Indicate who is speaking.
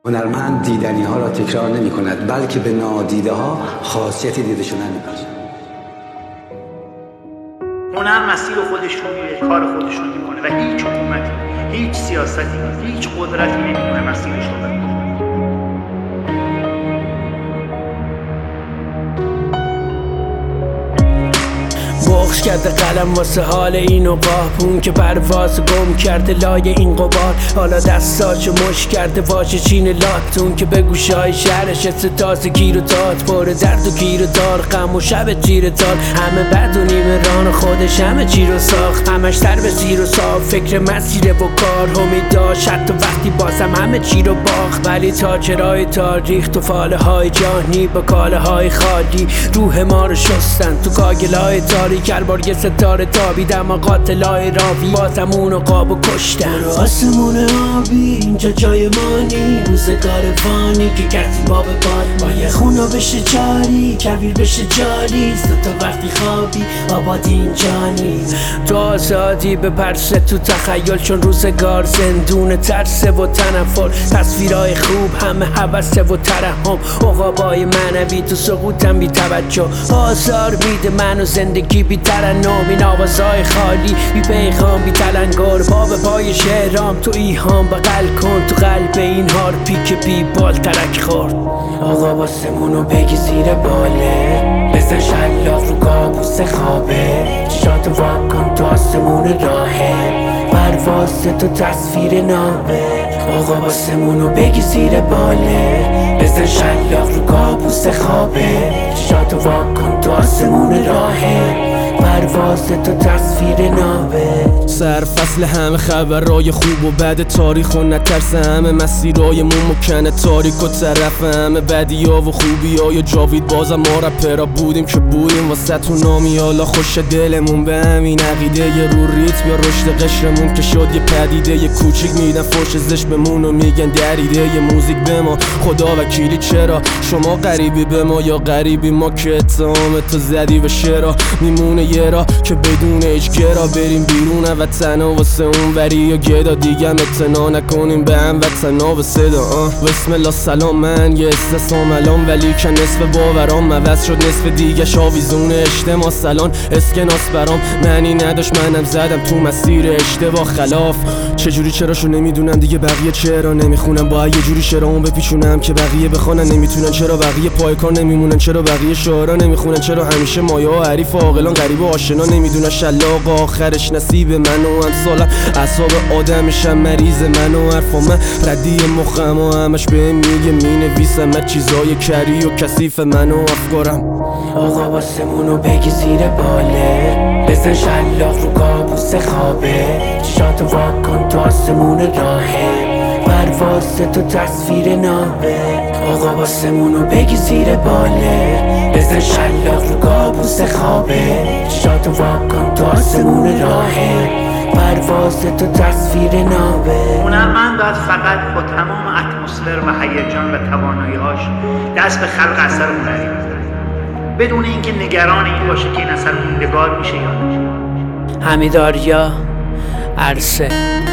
Speaker 1: هنرمند دیدنی ها را تکرار نمی کند، بلکه به نادیده ها خاصیت دیده شدن می بخشد.
Speaker 2: هنر مسیر خودش رو میره، کار خودش رو میکنه و هیچ حکومتی، هیچ سیاستی، هیچ قدرتی نمیتونه مسیرش رو بکنه.
Speaker 3: بخش کرده قلم واسه حال این عقاب، اون که پرواز گم کرده لای این غبار، حالا دستاشو مش کرده واژه چین لات، اون که به گوشای شهرش ستاز گیر و داد، پر درد و گیر و دار، غم و شب تیر تار، همه بد و نیمه ران خودش همه چی رو ساخت، همش تر به زیر و صاف، فکر مسیر و کار امید داشت حتی وقتی بازم همه چی رو باخت، ولی تاجرای تاریخ تو فاله های جهانی با کاله های خالی روح ما رو شستن، تو کاگلای تاریک هر بار یه ستاره تابیدم و قاتلای راوی بازم اونو قاب و کشتن. برو آسمون آبی اینجا جای ما نی، روزگار فانی که کسی با به باد، با یه خونا بشه جاری کویر بشه جاری، تا وقتی خوابی آبادی اینجا نیست، تو آزادی به پرسه تو تخیل، چون روزگار زندون ترسه و تنفر، تصویرهای خوب همه حوثه و ترحم، عقابای معنوی تو سقوطم بی توجه، آزار میده منو زندگی بی ترنم، این آوازهای خالی بی پیغام بی تلنگر، باب پای شهرام تو ایهام بغل کن، تو قلب این هارپی که بی بال ترک خورد. آقا واسمونو بگی زیر باله، بزن شلاق رو کابوس خوابه، چشاتو وا کن تو آسمون راهه، پرواز تو تصویر نامه. آقا واسمونو بگی زیر باله، بزن شلاق رو کابوس خوابه، چشاتو وا کن تو آسمون راهه، پرواز تو تصویر نامه.
Speaker 4: سر فصل همه خبرای خوب و بد تاریخ و نترس همه مسیرایمون مکنه تاریک و طرف همه بدیا و خوبیا یا جاوید بازم ما رپرا بودیم که بودیم واسه تو نامی، حالا خوش دلمون به همین عقیده یه رو ریتم یا رشد قشرمون که شد یه پدیده یه کوچیک میدن فوش زش بمون و میگن دریده یه موزیک به ما خدا وکیلی، چرا شما غریبی به ما یا غریبی ما که اتهام تو زدی و شرا میمونه یه را که بدون اجگرا بریم بیرون وطنا واسه اون وری یا گدا دیگه اتنا نکنیم به هم وطنا و صدا. بسم الله سلام من یه استثام الان ولی که نصف باورام عوض شد نصف دیگه شاویزون اجتماع سلان اسکناس برام معنی نداشت منم زدم تو مسیر اشتباه خلاف، چجوری چراشو نمیدونم دیگه بقیه چرا نمیخونم با یه جوری شعرامو بپیچونم که بقیه بخوانن نمیتونن، چرا بقیه پای کار نمیمونن، چرا بقیه شعرا نمیخونن، چرا همیشه مایا و حریف و عاقلان غریب و آشنا نمیدونن شلاق آخرش نصیب من و امثالم، اعصاب آدمشم مریض من و حرفا من ردی مخم و همش بهم میگه مینویسم هر چیزای کری و کثیف من و افکارم.
Speaker 3: آقا واسمونو بگی زیر باله، بزن شلاق رو کابوس خوابه، چشاتو وا کن تو آسمون راهه، پرواز تو تصویر نامه. آقا واسمونو بگی زیر باله، بزن شلاق رو کابوس خوابه، چشاتو وا کن تو آسمون راهه، پرواز تو تصویر نامه.
Speaker 2: هنرمند باید فقط با تمام اتمسفر و هیجان و توانایی‌هاش دست به خلق اثر هنری بزنه، بدون اینکه نگران این باشه که این اثر موندگار میشه یا نه.
Speaker 3: حمیدآریا عرصه.